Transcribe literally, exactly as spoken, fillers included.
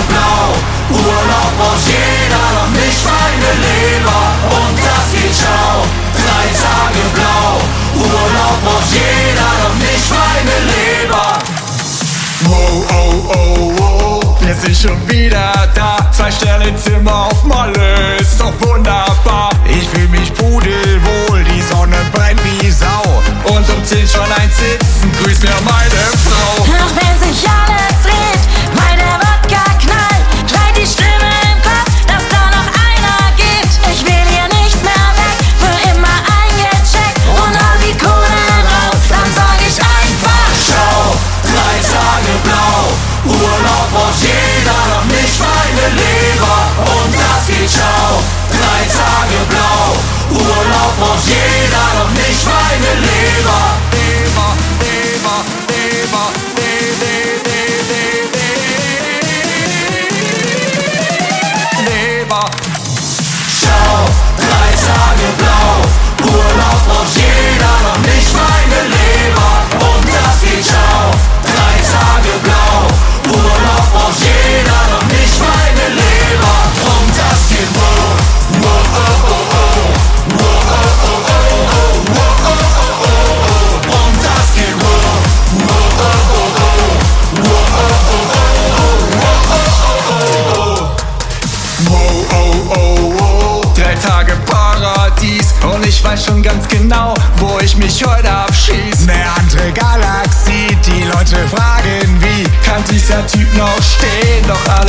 blau. Urlaub braucht jeder, doch nicht meine Leber. Und das geht ciao. Drei Tage blau. Urlaub braucht jeder, doch nicht meine Leber. Wow, oh, oh, wow, wir sind schon wieder da. Zwei Sterne Zimmer auf Malle, ist doch wunderbar. Ich fühl mich pudelwohl, die Sonne brennt wie Sau. Und um zehn schon ein Sitzen, grüß mir meine Frau. Doch wenn sich alles dreht, weil der Wodka knallt, schreit die Stimme im Kopf, dass da noch einer geht. Ich will hier nicht mehr weg, für immer eingecheckt und hau die Kohle raus, dann sag ich einfach ciao. Drei Tage blau. Urlaub braucht jeder, doch nicht meine Leber. Und das geht ciao. Drei Tage blau. Urlaub braucht jeder, doch nicht meine Leber. Leber, Leber, Leber, Leber, Leber. Ciao, drei Tage blau. Urlaub braucht jeder, doch nicht meine Leber. Und das geht ciao. Drei Tage blau. Urlaub braucht jeder, doch nicht meine Leber. Und das geht wow. Wow, oh, oh, oh. Wow, oh, oh, oh. Wow, oh, oh, oh. Und das geht wow. Wow, oh, oh, oh. Wow, oh, oh, oh. Wow, Wow, oh, oh, oh. Drei Tage Paradies und ich weiß schon ganz genau, wo ich mich heute abschieß. Ne andere Galaxie, die Leute fragen wie, kann dieser Typ noch stehen? Doch